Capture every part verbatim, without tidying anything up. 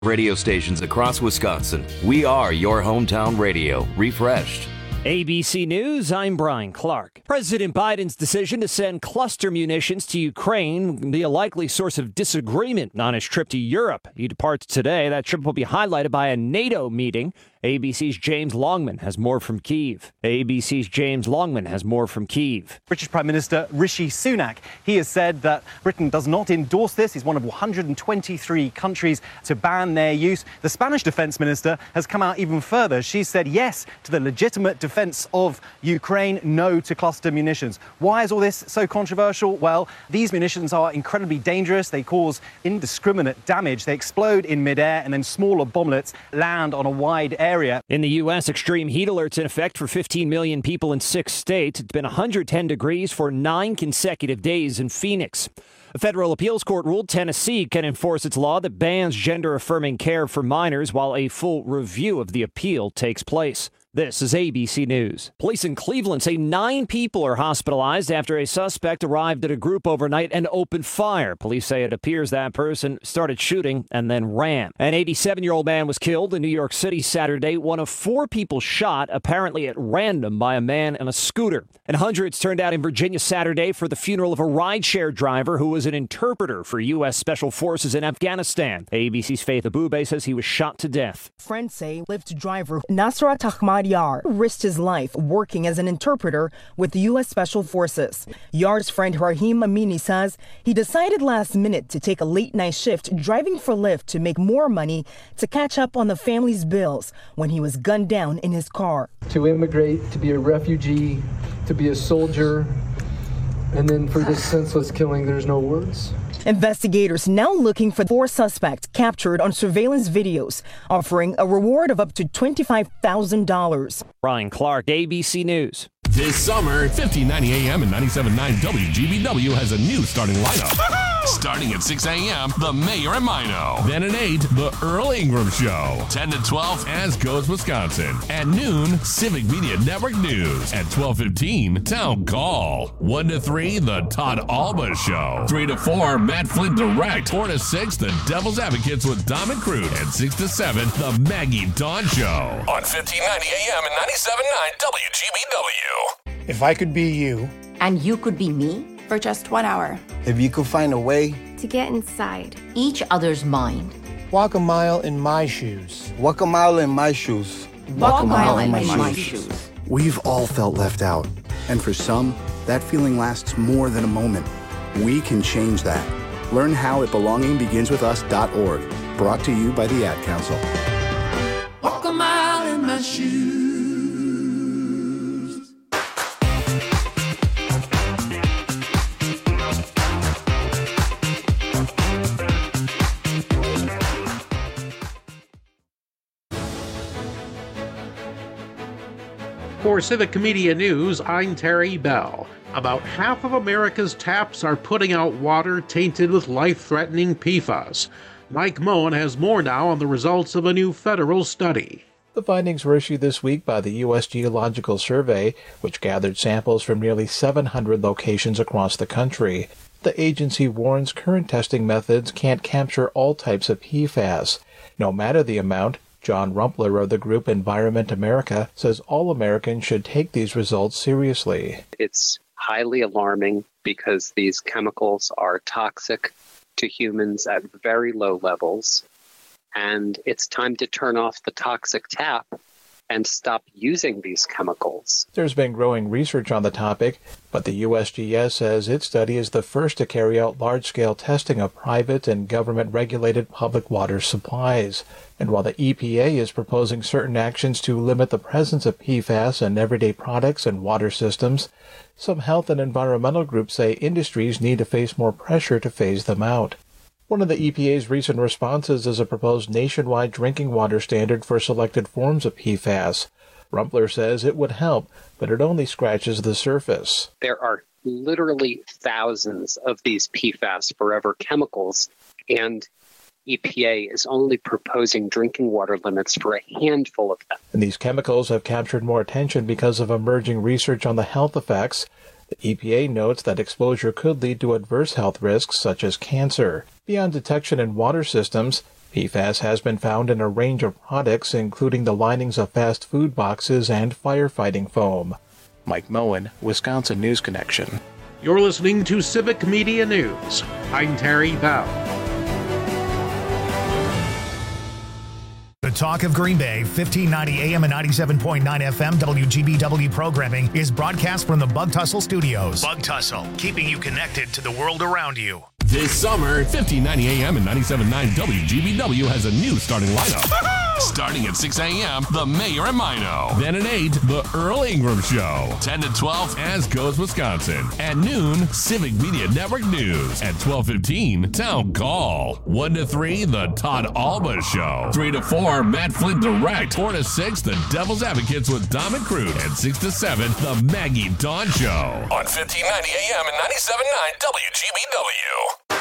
Radio stations across Wisconsin. We are your hometown radio, refreshed. A B C News, I'm Brian Clark. President Biden's decision to send cluster munitions to Ukraine will be a likely source of disagreement on his trip to Europe. He departs today. That trip will be highlighted by a NATO meeting. A B C's James Longman has more from Kyiv. A B C's James Longman has more from Kyiv. British Prime Minister Rishi Sunak, he has said that Britain does not endorse this. He's one of one hundred twenty-three countries to ban their use. The Spanish Defense Minister has come out even further. She said yes to the legitimate defense of Ukraine, no to cluster munitions. Why is all this so controversial? Well, these munitions are incredibly dangerous. They cause indiscriminate damage. They explode in midair and then smaller bomblets land on a wide area. Area. In the U S, extreme heat alerts in effect for fifteen million people in six states. It's been one hundred ten degrees for nine consecutive days in Phoenix. A federal appeals court ruled Tennessee can enforce its law that bans gender-affirming care for minors while a full review of the appeal takes place. This is A B C News. Police in Cleveland say nine people are hospitalized after a suspect arrived at a group overnight and opened fire. Police say it appears that person started shooting and then ran. An eighty-seven-year-old man was killed in New York City Saturday. One of four people shot, apparently at random, by a man in a scooter. And hundreds turned out in Virginia Saturday for the funeral of a rideshare driver who was an interpreter for U S Special Forces in Afghanistan. A B C's Faith Abube says he was shot to death. Friends say Lyft driver Nasrat Ahmad Yar risked his life working as an interpreter with the U S Special Forces. Yar's friend Rahim Amini says he decided last minute to take a late night shift driving for Lyft to make more money to catch up on the family's bills when he was gunned down in his car. To immigrate, to be a refugee, to be a soldier, and then for this senseless killing, there's no words. Investigators now looking for four suspects captured on surveillance videos, offering a reward of up to twenty-five thousand dollars. Brian Clark, A B C News. This summer, fifteen ninety A M and ninety-seven point nine W G B W has a new starting lineup. Starting at six A M, The Mayor and Mino. Then at eight, The Earl Ingram Show. ten to twelve, As Goes Wisconsin. At noon, Civic Media Network News. At twelve fifteen, Town Call. one to three, The Todd Alba Show. three to four, Matt Flint Direct. four to six, The Devil's Advocates with Dom and Crude. And six to seven, The Maggie Dawn Show. On fifteen ninety A M and ninety-seven point nine W G B W. If I could be you. And you could be me? For just one hour. If you could find a way. To get inside. Each other's mind. Walk a mile in my shoes. Walk a mile in my shoes. Walk, Walk a mile, mile in, in my, my shoes. shoes. We've all felt left out. And for some, that feeling lasts more than a moment. We can change that. Learn how at belonging begins with us dot org. Brought to you by the Ad Council. Walk a mile in my shoes. For Civic Media News, I'm Terry Bell. About half of America's taps are putting out water tainted with life-threatening P FAS. Mike Moen has more now on the results of a new federal study. The findings were issued this week by the U S Geological Survey, which gathered samples from nearly seven hundred locations across the country. The agency warns current testing methods can't capture all types of P FAS. No matter the amount, John Rumpler of the group Environment America says all Americans should take these results seriously. It's highly alarming because these chemicals are toxic to humans at very low levels, and it's time to turn off the toxic tap and stop using these chemicals. There's been growing research on the topic, but the U S G S says its study is the first to carry out large-scale testing of private and government-regulated public water supplies. And while the E P A is proposing certain actions to limit the presence of P FAS in everyday products and water systems, some health and environmental groups say industries need to face more pressure to phase them out. One of the E P A's recent responses is a proposed nationwide drinking water standard for selected forms of P FAS. Rumpler says it would help, but it only scratches the surface. There are literally thousands of these P FAS forever chemicals, and E P A is only proposing drinking water limits for a handful of them. And these chemicals have captured more attention because of emerging research on the health effects. The E P A notes that exposure could lead to adverse health risks such as cancer. Beyond detection in water systems, P FAS has been found in a range of products, including the linings of fast food boxes and firefighting foam. Mike Moen, Wisconsin News Connection. You're listening to Civic Media News. I'm Terry Bell. The talk of Green Bay, fifteen ninety A M and ninety-seven point nine F M W G B W programming is broadcast from the Bug Tussle Studios. Bug Tussle, keeping you connected to the world around you. This summer, fifteen ninety A M and ninety-seven point nine W G B W has a new starting lineup. Starting at six A M, The Mayor and Mino. Then at eight, The Earl Ingram Show. ten to twelve, As Goes Wisconsin. At noon, Civic Media Network News. At twelve fifteen, Town Call. one to three, The Todd Alba Show. three to four, Matt Flint Direct. four to six, The Devil's Advocates with Dom and Crude. And six to seven, The Maggie Dawn Show. On fifteen ninety A M and ninety-seven point nine W G B W.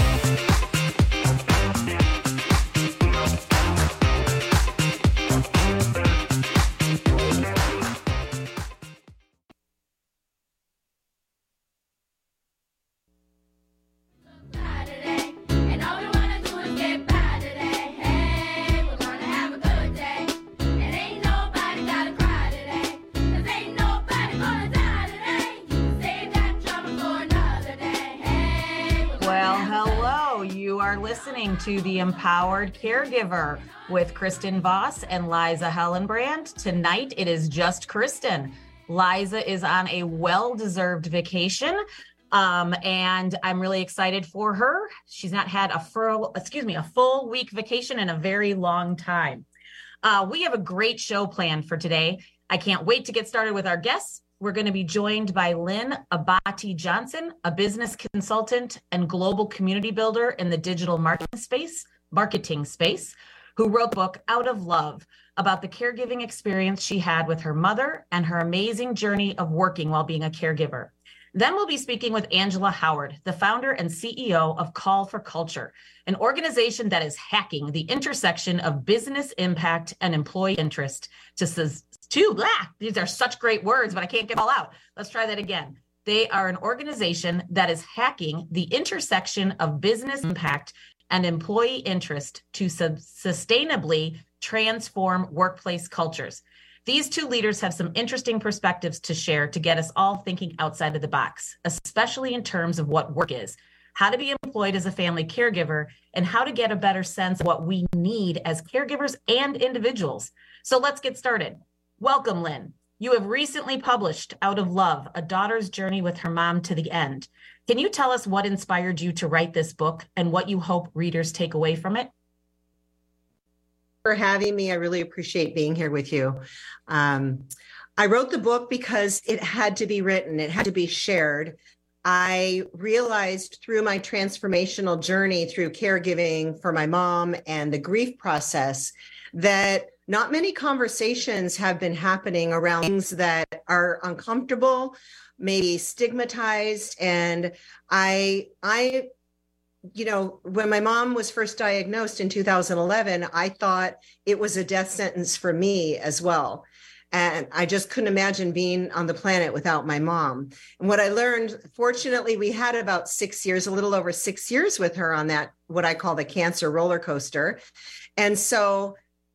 Listening to The Empowered Caregiver with Kristen Voss and Liza Hellenbrand. Tonight, it is just Kristen. Liza is on a well-deserved vacation, um, and I'm really excited for her. She's not had a full, excuse me, a full week vacation in a very long time. Uh, we have a great show planned for today. I can't wait to get started with our guests. We're going to be joined by Lynn Abati Johnson, a business consultant and global community builder in the digital marketing space, marketing space, who wrote the book Out of Love about the caregiving experience she had with her mother and her amazing journey of working while being a caregiver. Then we'll be speaking with Angela Howard, the founder and C E O of Call for Culture, an organization that is hacking the intersection of business impact and employee interest to, to blah, these are such great words, but I can't get them all out. Let's try that again. They are an organization that is hacking the intersection of business impact and employee interest to sub- sustainably transform workplace cultures. These two leaders have some interesting perspectives to share to get us all thinking outside of the box, especially in terms of what work is, how to be employed as a family caregiver, and how to get a better sense of what we need as caregivers and individuals. So let's get started. Welcome, Lynn. You have recently published Out of Love, A Daughter's Journey with Her Mom to the End. Can you tell us what inspired you to write this book and what you hope readers take away from it? For having me. I really appreciate being here with you. Um, I wrote the book because it had to be written. It had to be shared. I realized through my transformational journey through caregiving for my mom and the grief process that not many conversations have been happening around things that are uncomfortable, maybe stigmatized. And I, I, you know, when my mom was first diagnosed in two thousand eleven, I thought it was a death sentence for me as well. And I just couldn't imagine being on the planet without my mom. And what I learned, fortunately, we had about six years, a little over six years with her on that, what I call the cancer roller coaster. And so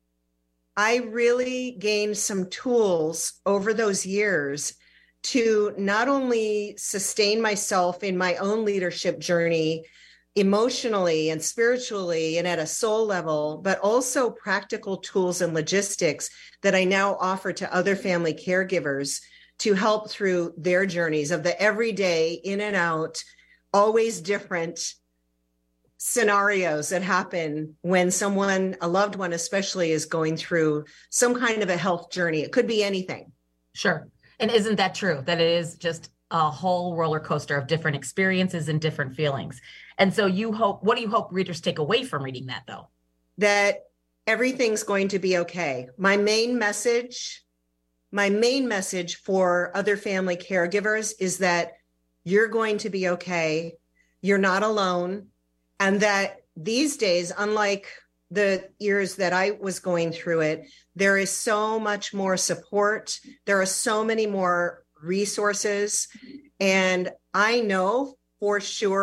I really gained some tools over those years to not only sustain myself in my own leadership journey, emotionally and spiritually and at a soul level, but also practical tools and logistics that I now offer to other family caregivers to help through their journeys of the everyday in and out, always different scenarios that happen when someone, a loved one especially, is going through some kind of a health journey. It could be anything. Sure. And isn't that true? That it is just a whole roller coaster of different experiences and different feelings. And so you hope, what do you hope readers take away from reading that though? That everything's going to be okay. My main message, my main message for other family caregivers is that you're going to be okay. You're not alone. And that these days, unlike the years that I was going through it, there is so much more support. There are so many more resources. And I know for sure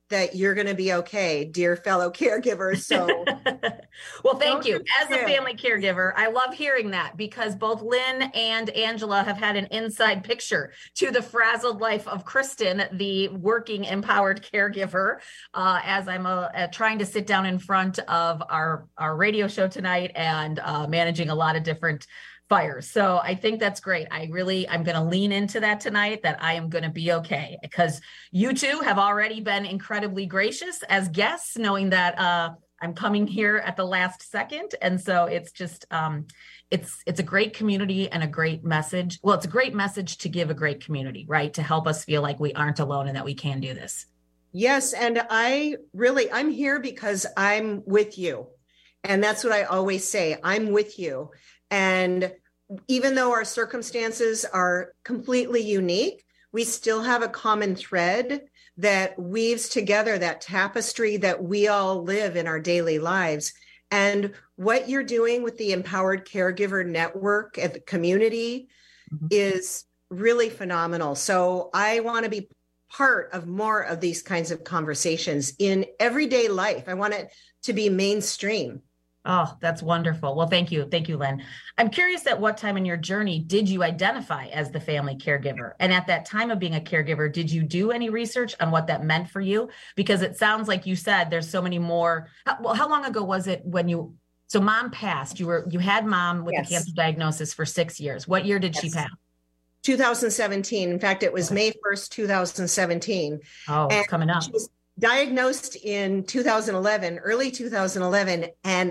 that you're going to be okay, dear fellow caregivers. So, well, thank you. As a family caregiver, I love hearing that because both Lynn and Angela have had an inside picture to the frazzled life of Kristen, the working empowered caregiver, uh, as I'm uh, uh, trying to sit down in front of our, our radio show tonight and uh, managing a lot of different fires. So I think that's great. I really, I'm going to lean into that tonight, that I am going to be okay, because you two have already been incredibly gracious as guests, knowing that uh, I'm coming here at the last second. And so it's just, um, it's, it's a great community and a great message. Well, it's a great message to give a great community, right? To help us feel like we aren't alone and that we can do this. Yes. And I really, I'm here because I'm with you. And that's what I always say. I'm with you. And even though our circumstances are completely unique, we still have a common thread that weaves together that tapestry that we all live in our daily lives. And what you're doing with the Empowered Caregiver Network at the community mm-hmm. is really phenomenal. So I want to be part of more of these kinds of conversations in everyday life. I want it to be mainstream. Oh, that's wonderful. Well, thank you. Thank you, Lynn. I'm curious, at what time in your journey did you identify as the family caregiver? And at that time of being a caregiver, did you do any research on what that meant for you? Because it sounds like you said there's so many more. Well, how long ago was it when you, so mom passed, you were, you had mom with yes. a cancer diagnosis for six years. What year did yes. she pass? two thousand seventeen. In fact, it was May first, two thousand seventeen. Oh, it's coming up. She was diagnosed in two thousand eleven, early two thousand eleven. And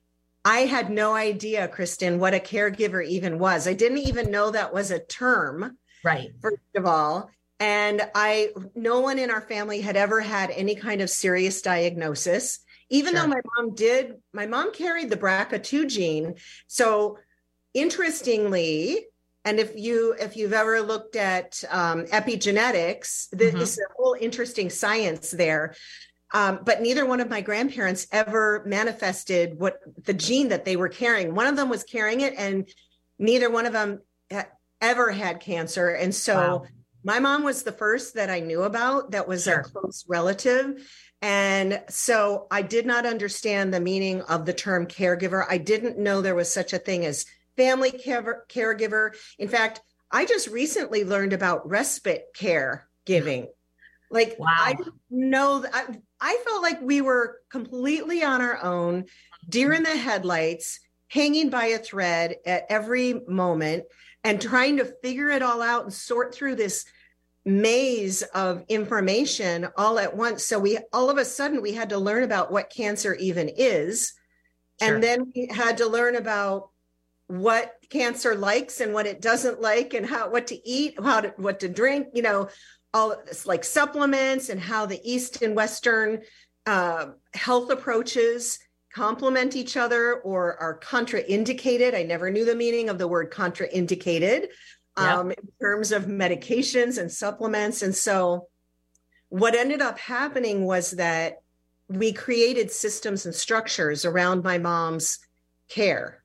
I had no idea, Kristen, what a caregiver even was. I didn't even know that was a term. Right. First of all. And I, no one in our family had ever had any kind of serious diagnosis, even sure. though my mom did, my mom carried the B R C A two gene. So interestingly, and if you, if you've ever looked at um, epigenetics, mm-hmm. this is a whole interesting science there. Um, but neither one of my grandparents ever manifested what the gene that they were carrying. One of them was carrying it, and neither one of them ha- ever had cancer. And so wow. my mom was the first that I knew about that was sure. a close relative. And so I did not understand the meaning of the term caregiver. I didn't know there was such a thing as family care- caregiver. In fact, I just recently learned about respite care giving. Like, wow. I didn't know that. I, I felt like we were completely on our own, deer in the headlights, hanging by a thread at every moment and trying to figure it all out and sort through this maze of information all at once. So we, all of a sudden, we had to learn about what cancer even is. Sure. And then we had to learn about what cancer likes and what it doesn't like, and how, what to eat, how to, what to drink, you know, all this, like supplements, and how the East and Western uh, health approaches complement each other or are contraindicated. I never knew the meaning of the word contraindicated um, yep. in terms of medications and supplements. And so what ended up happening was that we created systems and structures around my mom's care.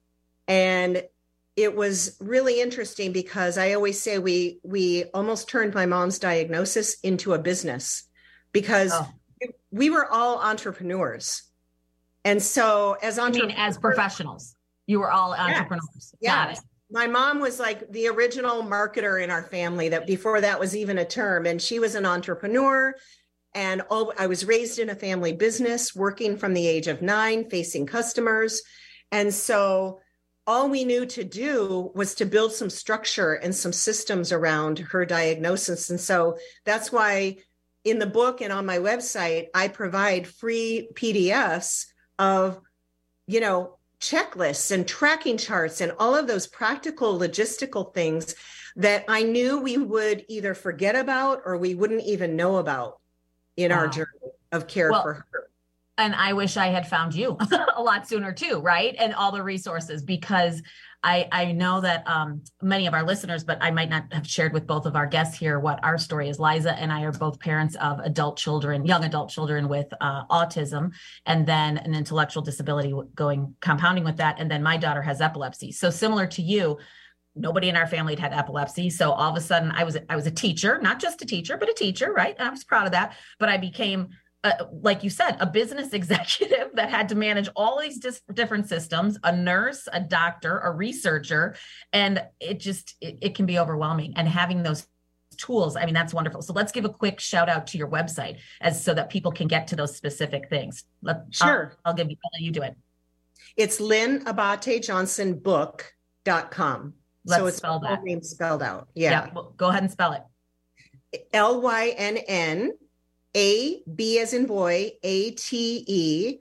And it was really interesting because I always say we we almost turned my mom's diagnosis into a business, because oh. we were all entrepreneurs. And so as entrepreneurs, I mean, as professionals, you were all entrepreneurs. Yes. Got yes. it. My mom was like the original marketer in our family, that before that was even a term. And she was an entrepreneur. And all, I was raised in a family business, working from the age of nine, facing customers. And so all we knew to do was to build some structure and some systems around her diagnosis. And so that's why in the book and on my website, I provide free P D Fs of, you know, checklists and tracking charts and all of those practical logistical things that I knew we would either forget about or we wouldn't even know about in wow. our journey of care well, for her. And I wish I had found you a lot sooner too, right? And all the resources, because I, I know that um, many of our listeners, but I might not have shared with both of our guests here what our story is. Liza and I are both parents of adult children, young adult children with uh, autism, and then an intellectual disability going compounding with that. And then my daughter has epilepsy. So similar to you, nobody in our family had had epilepsy. So all of a sudden I was, I was a teacher, not just a teacher, but a teacher, right? I was proud of that. But I became uh, like you said, a business executive that had to manage all these dis- different systems, a nurse, a doctor, a researcher, and it just, it, it can be overwhelming. And having those tools, I mean, that's wonderful. So let's give a quick shout out to your website as so that people can get to those specific things. Let, Sure. I'll, I'll give you, I'll let you do it. It's Lynn Abate Johnson book dot com. Let's so it's spell that. full name spelled out. Yeah. yeah well, go ahead and spell it. L Y N N A B as in boy, A T E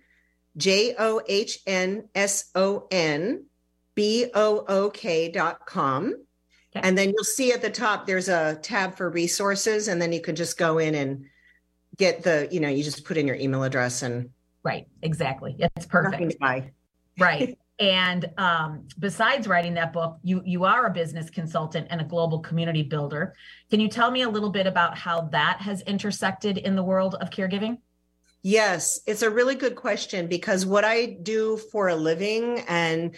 J O H N S O N B O O K dot com. Okay. And then you'll see at the top, there's a tab for resources, and then you can just go in and get the, you know, you just put in your email address and. Right. Exactly. It's perfect. Bye. Right. And um, besides writing that book, you you are a business consultant and a global community builder. Can you tell me a little bit about how that has intersected in the world of caregiving? Yes, it's a really good question, because what I do for a living and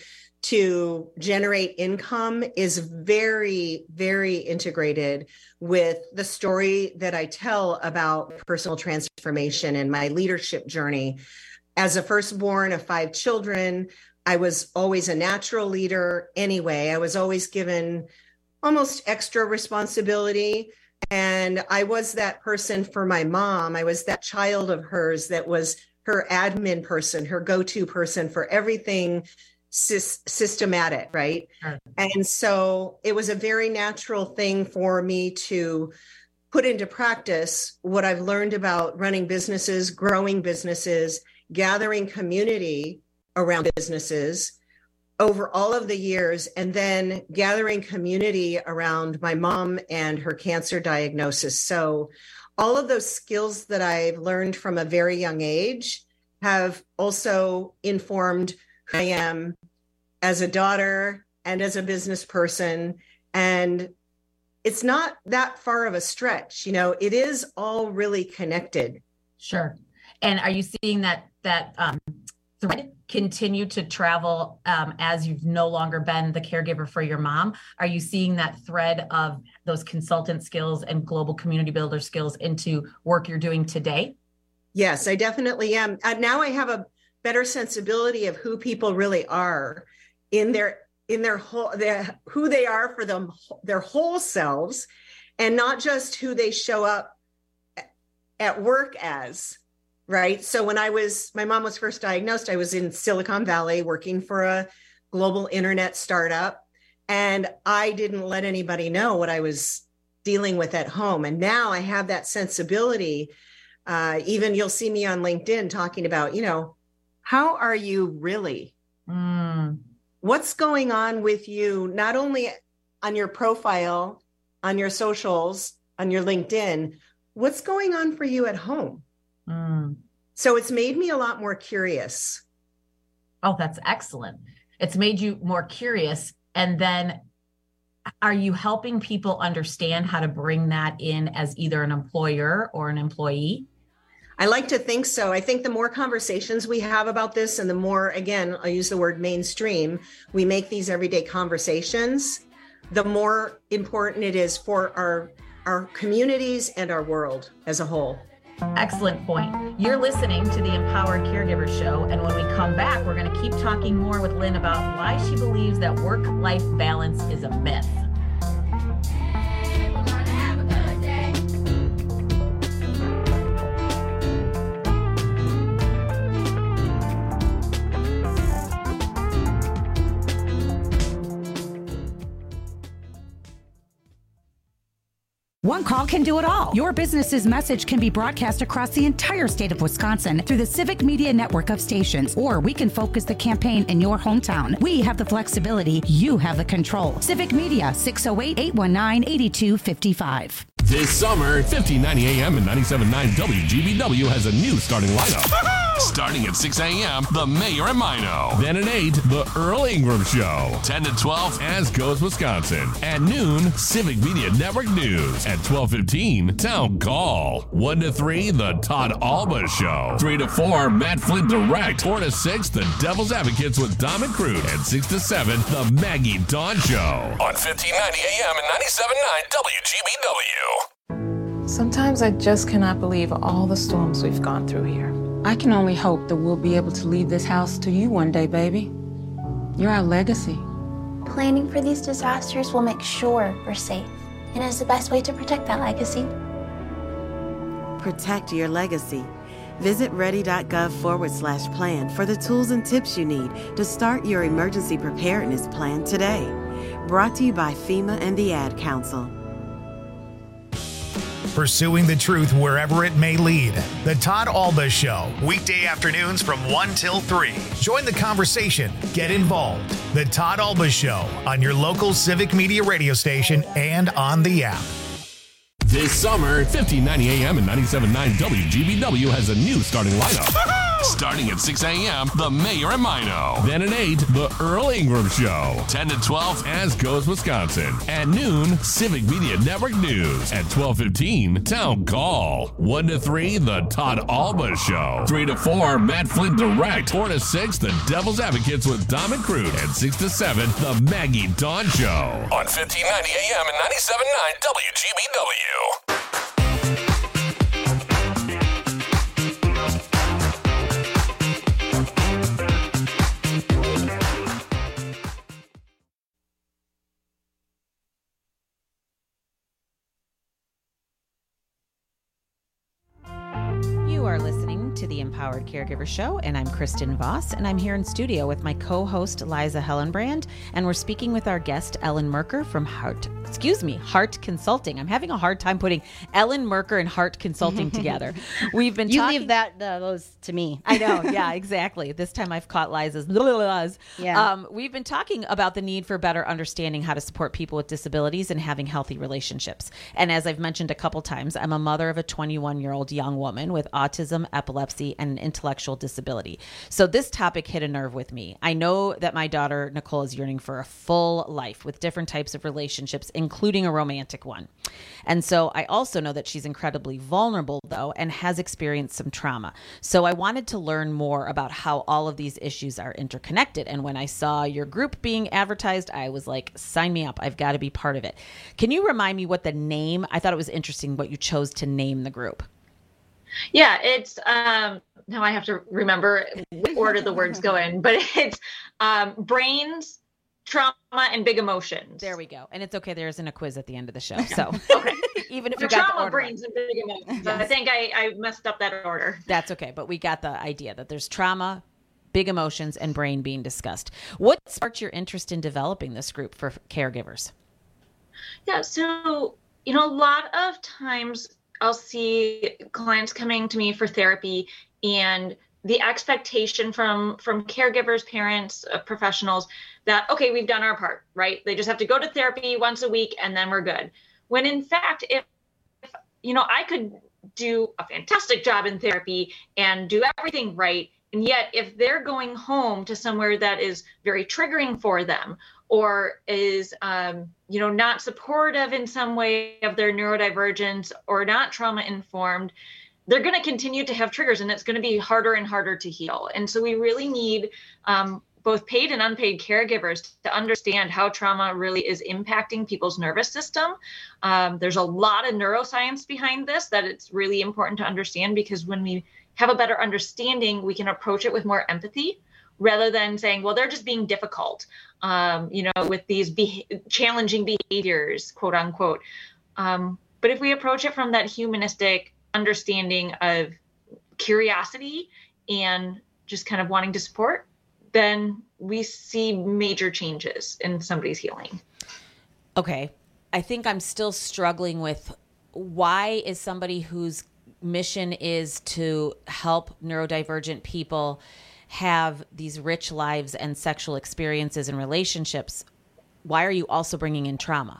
to generate income is very, very integrated with the story that I tell about personal transformation and my leadership journey. As a firstborn of five children, I was always a natural leader anyway. I was always given almost extra responsibility. And I was that person for my mom. I was that child of hers that was her admin person, her go-to person for everything sy- systematic, right? Sure. And so it was a very natural thing for me to put into practice what I've learned about running businesses, growing businesses, gathering community around businesses over all of the years, and then gathering community around my mom and her cancer diagnosis. So all of those skills that I've learned from a very young age have also informed who I am as a daughter and as a business person. And it's not that far of a stretch. You know, it is all really connected. Sure. And are you seeing that, that, um, thread continue to travel um, as you've no longer been the caregiver for your mom? Are you seeing that thread of those consultant skills and global community builder skills into work you're doing today? Yes, I definitely am. Uh, now I have a better sensibility of who people really are in their in their whole their, who they are for them their whole selves, and not just who they show up at work as. Right. So when I was, my mom was first diagnosed, I was in Silicon Valley working for a global internet startup, and I didn't let anybody know what I was dealing with at home. And now I have that sensibility. Uh, even you'll see me on LinkedIn talking about, you know, how are you really? Mm. What's going on with you, not only on your profile, on your socials, on your LinkedIn, what's going on for you at home? Mm. So it's made me a lot more curious. Oh, that's excellent. It's made you more curious. And then are you helping people understand how to bring that in as either an employer or an employee? I like to think so. I think the more conversations we have about this, and the more, again, I'll use the word mainstream, we make these everyday conversations, the more important it is for our, our communities and our world as a whole. Excellent point. You're listening to the Empowered Caregiver Show. And when we come back, we're going to keep talking more with Lynn about why she believes that work-life balance is a myth. One call can do it all. Your business's message can be broadcast across the entire state of Wisconsin through the Civic Media network of stations, or we can focus the campaign in your hometown. We have the flexibility. You have the control. Civic Media, six oh eight, eight one nine, eight two five five. This summer, fifteen ninety A M and ninety-seven point nine W G B W has a new starting lineup. Starting at six A M, The Mayor and Mino. Then at eight, The Earl Ingram Show. ten to twelve, As Goes Wisconsin. At noon, Civic Media Network News. At twelve fifteen, Town Call. one to three, The Todd Alba Show. three to four, Matt Flint Direct. four to six, The Devil's Advocates with Dom and Crude. And six to seven, The Maggie Dawn Show. On fifteen ninety A M and ninety-seven point nine W G B W. Sometimes I just cannot believe all the storms we've gone through here. I can only hope that we'll be able to leave this house to you one day, baby. You're our legacy. Planning for these disasters will make sure we're safe, and is the best way to protect that legacy. Protect your legacy. Visit ready.gov forward slash plan for the tools and tips you need to start your emergency preparedness plan today. Brought to you by FEMA and the Ad Council. Pursuing the truth wherever it may lead. The Todd Alba Show, weekday afternoons from one till three. Join the conversation. Get involved. The Todd Alba Show on your local Civic Media radio station and on the app. This summer, fifteen ninety A M and ninety-seven point nine W G B W has a new starting lineup. Starting at six A M, The Mayor and Mino. Then at eight, The Earl Ingram Show. ten to twelve, As Goes Wisconsin. At noon, Civic Media Network News. At twelve fifteen, Town Call. one to three, The Todd Alba Show. three to four, Matt Flint Direct. four to six, The Devil's Advocates with Dom and Crude. And six to seven, The Maggie Dawn Show. On fifteen ninety A M and ninety-seven point nine W G B W. You are listening to the Empowered Caregiver Show, and I'm Kristen Voss, and I'm here in studio with my co-host Liza Hellenbrand, and we're speaking with our guest Ellen Merker from Heart, excuse me, Heart Consulting. I'm having a hard time putting Ellen Merker and Heart Consulting together. We've been you talking... leave that uh, those to me. I know, yeah, exactly. This time I've caught Liza's. Yeah. Um, we've been talking about the need for better understanding how to support people with disabilities and having healthy relationships. And as I've mentioned a couple times, I'm a mother of a twenty-one-year-old young woman with autism, epilepsy, and an intellectual disability. So this topic hit a nerve with me. I know that my daughter, Nicole, is yearning for a full life with different types of relationships, including a romantic one. And so I also know that she's incredibly vulnerable, though, and has experienced some trauma. So I wanted to learn more about how all of these issues are interconnected. And when I saw your group being advertised, I was like, sign me up. I've got to be part of it. Can you remind me what the name, I thought it was interesting what you chose to name the group. Yeah, it's, um, now I have to remember what order the words go in, but it's um, brains, trauma, and big emotions. There we go. And it's okay. There isn't a quiz at the end of the show. So okay. Even if the you got trauma, the order brains, and big emotions. Yes. I think I, I messed up that order. That's okay. But we got the idea that there's trauma, big emotions, and brain being discussed. What sparked your interest in developing this group for caregivers? Yeah. So, you know, a lot of times I'll see clients coming to me for therapy, and the expectation from from caregivers, parents, uh, professionals that, okay, we've done our part, right? They just have to go to therapy once a week and then we're good. When in fact, if, if you know, I could do a fantastic job in therapy and do everything right, and yet if they're going home to somewhere that is very triggering for them, or is, um, you know, not supportive in some way of their neurodivergence, or not trauma informed, they're going to continue to have triggers, and it's going to be harder and harder to heal. And so we really need um, both paid and unpaid caregivers to understand how trauma really is impacting people's nervous system. Um, there's a lot of neuroscience behind this that it's really important to understand, because when we have a better understanding, we can approach it with more empathy, rather than saying, well, they're just being difficult, um, you know, with these be- challenging behaviors, quote unquote. Um, but if we approach it from that humanistic understanding of curiosity and just kind of wanting to support, then we see major changes in somebody's healing. Okay. I think I'm still struggling with, why is somebody whose mission is to help neurodivergent people have these rich lives and sexual experiences and relationships, why are you also bringing in trauma?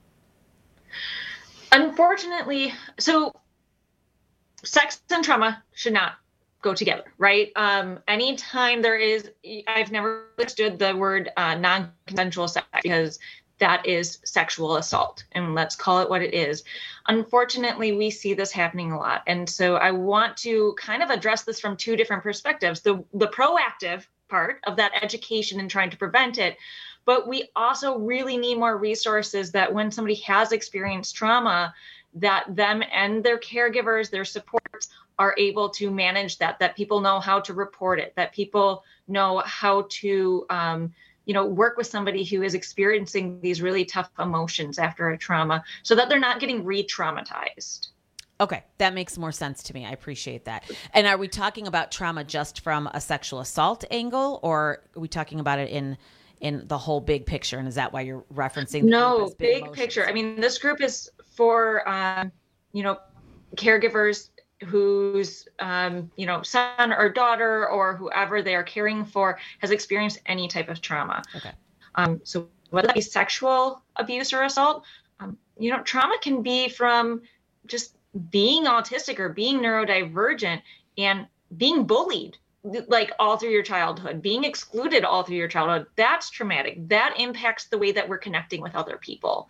Unfortunately, so sex and trauma should not go together, right? Um, anytime there is, I've never understood the word uh, non-consensual sex, because that is sexual assault, and let's call it what it is. Unfortunately, we see this happening a lot. And so I want to kind of address this from two different perspectives. The, the proactive part of that education and trying to prevent it, but we also really need more resources that when somebody has experienced trauma, that them and their caregivers, their supports, are able to manage that, that people know how to report it, that people know how to, um, you know, work with somebody who is experiencing these really tough emotions after a trauma so that they're not getting re-traumatized. Okay, that makes more sense to me. I appreciate that. And are we talking about trauma just from a sexual assault angle, or are we talking about it in in the whole big picture? And is that why you're referencing? No, big, big picture. I mean, this group is for, um, you know, caregivers whose, um, you know, son or daughter or whoever they are caring for has experienced any type of trauma. Okay. Um, so whether that be sexual abuse or assault, um, you know, trauma can be from just being autistic or being neurodivergent and being bullied like all through your childhood, being excluded all through your childhood. That's traumatic. That impacts the way that we're connecting with other people.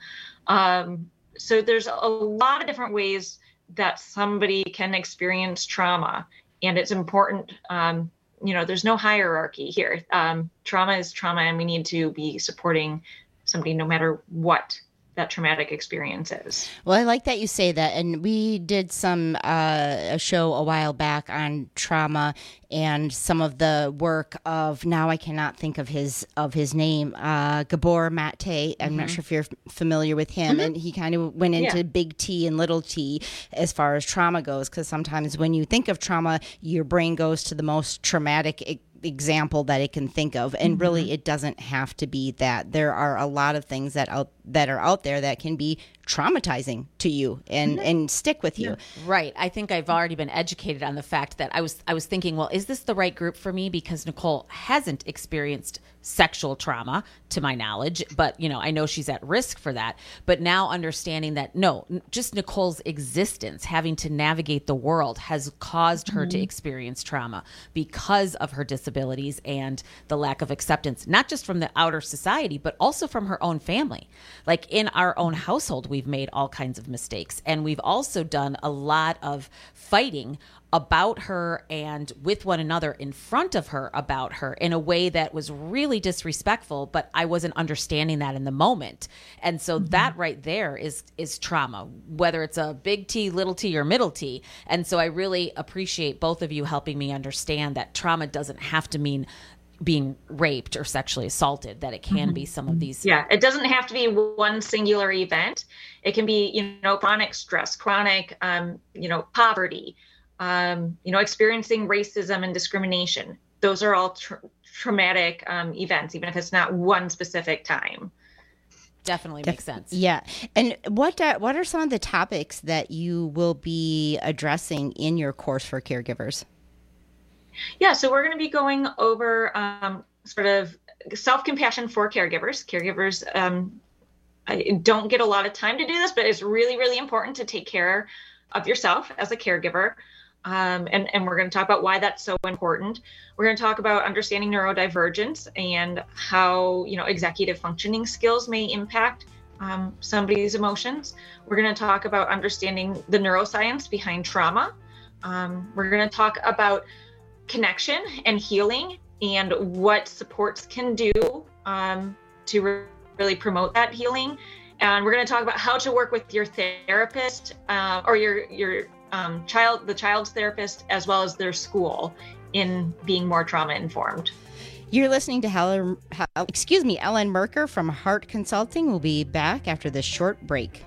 Um, so there's a lot of different ways that somebody can experience trauma, and it's important. Um, you know, there's no hierarchy here. Um, trauma is trauma, and we need to be supporting somebody no matter what that traumatic experience is. Well, I like that you say that. And we did some, uh, a show a while back on trauma and some of the work of, now I cannot think of his, of his name, uh, Gabor Mate. I'm mm-hmm. not sure if you're familiar with him. Mm-hmm. And he kind of went into yeah. big T and little t as far as trauma goes. Because sometimes when you think of trauma, your brain goes to the most traumatic e- example that it can think of, and mm-hmm. really it doesn't have to be that. There are a lot of things that out that are out there that can be traumatizing to you and mm-hmm. and stick with you. Right. I think I've already been educated on the fact that I was I was thinking, well, is this the right group for me? Because Nicole hasn't experienced sexual trauma to my knowledge, but you know, I know she's at risk for that. But now understanding that no, just Nicole's existence, having to navigate the world, has caused her mm-hmm. to experience trauma because of her disabilities and the lack of acceptance, not just from the outer society, but also from her own family. Like in our own household, we've made all kinds of mistakes, and we've also done a lot of fighting about her and with one another in front of her about her in a way that was really disrespectful, but I wasn't understanding that in the moment. And so mm-hmm. that right there is is trauma, whether it's a big T, little t, or middle T. And so I really appreciate both of you helping me understand that trauma doesn't have to mean being raped or sexually assaulted, that it can mm-hmm. be some of these. Yeah, it doesn't have to be one singular event. It can be, you know, chronic stress, chronic, um, you know, poverty, Um, you know, experiencing racism and discrimination. Those are all tra- traumatic um, events, even if it's not one specific time. Definitely makes sense. Yeah. And what uh, what are some of the topics that you will be addressing in your course for caregivers? Yeah, so we're going to be going over um, sort of self-compassion for caregivers. Caregivers um, I don't get a lot of time to do this, but it's really, really important to take care of yourself as a caregiver. Um, and, and we're going to talk about why that's so important. We're going to talk about understanding neurodivergence and how, you know, executive functioning skills may impact um, somebody's emotions. We're going to talk about understanding the neuroscience behind trauma. Um, we're going to talk about connection and healing and what supports can do um, to re- really promote that healing. And we're going to talk about how to work with your therapist uh, or your your um, child, the child's therapist, as well as their school, in being more trauma informed. You're listening to Helen, excuse me, Ellen Merker from Heart Consulting. We'll be back after this short break.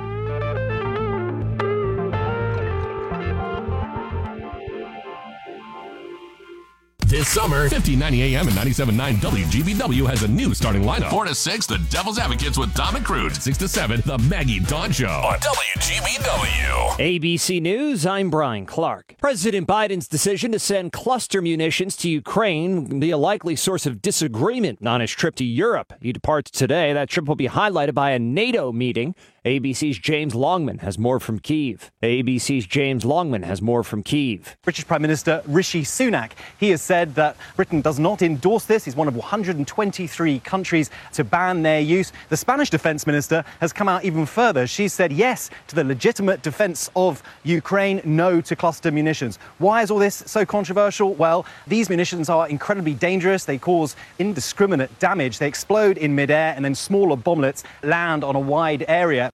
This summer, fifteen ninety A M and ninety-seven point nine W G B W has a new starting lineup. four to six, The Devil's Advocates with Dom and Crude. six to seven, The Maggie Dawn Show on W G B W. A B C News, I'm Brian Clark. President Biden's decision to send cluster munitions to Ukraine will be a likely source of disagreement on his trip to Europe. He departs today. That trip will be highlighted by a NATO meeting. A B C's James Longman has more from Kyiv. A B C's James Longman has more from Kyiv. British Prime Minister Rishi Sunak, he has said that Britain does not endorse this. He's one of one hundred twenty-three countries to ban their use. The Spanish Defense Minister has come out even further. She said yes to the legitimate defense of Ukraine, no to cluster munitions. Why is all this so controversial? Well, these munitions are incredibly dangerous. They cause indiscriminate damage. They explode in midair, and then smaller bomblets land on a wide area.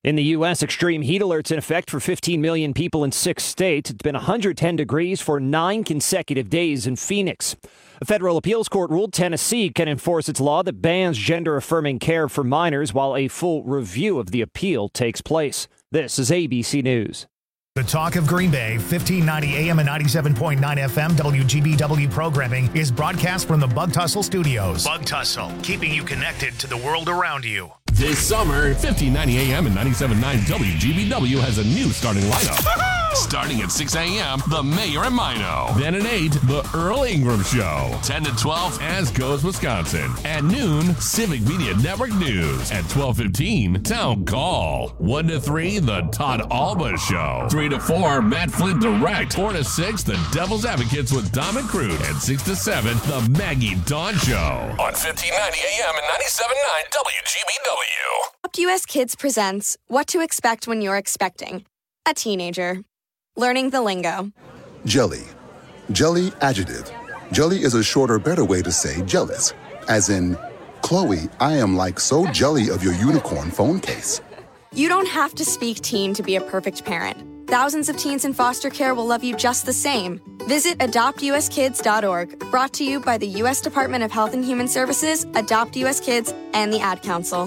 In the U S, extreme heat alerts in effect for fifteen million people in six states. It's been one hundred ten degrees for nine consecutive days in Phoenix. A federal appeals court ruled Tennessee can enforce its law that bans gender-affirming care for minors while a full review of the appeal takes place. This is A B C News. The Talk of Green Bay, fifteen ninety A M and ninety-seven point nine F M W G B W programming is broadcast from the Bug Tussle Studios. Bug Tussle, keeping you connected to the world around you. This summer, fifteen ninety A M and ninety-seven point nine W G B W has a new starting lineup. Starting at six A M, The Mayor and Mino. Then at eight, The Earl Ingram Show. ten to twelve, As Goes Wisconsin. At noon, Civic Media Network News. At twelve fifteen, Town Call. one to three, The Todd Alba Show. three to four, Matt Flint Direct. four to six, The Devil's Advocates with Dom and Crude. And six to seven, The Maggie Dawn Show. On fifteen ninety A M and ninety-seven point nine W G B W. Adopt U S Kids presents What to Expect When You're Expecting a Teenager. Learning the lingo. Jelly. Jelly adjective. Jelly is a shorter, better way to say jealous. As in, Chloe, I am like so jelly of your unicorn phone case. You don't have to speak teen to be a perfect parent. Thousands of teens in foster care will love you just the same. Visit adopt u s kids dot org. Brought to you by the U S Department of Health and Human Services, Adopt U S Kids, and the Ad Council.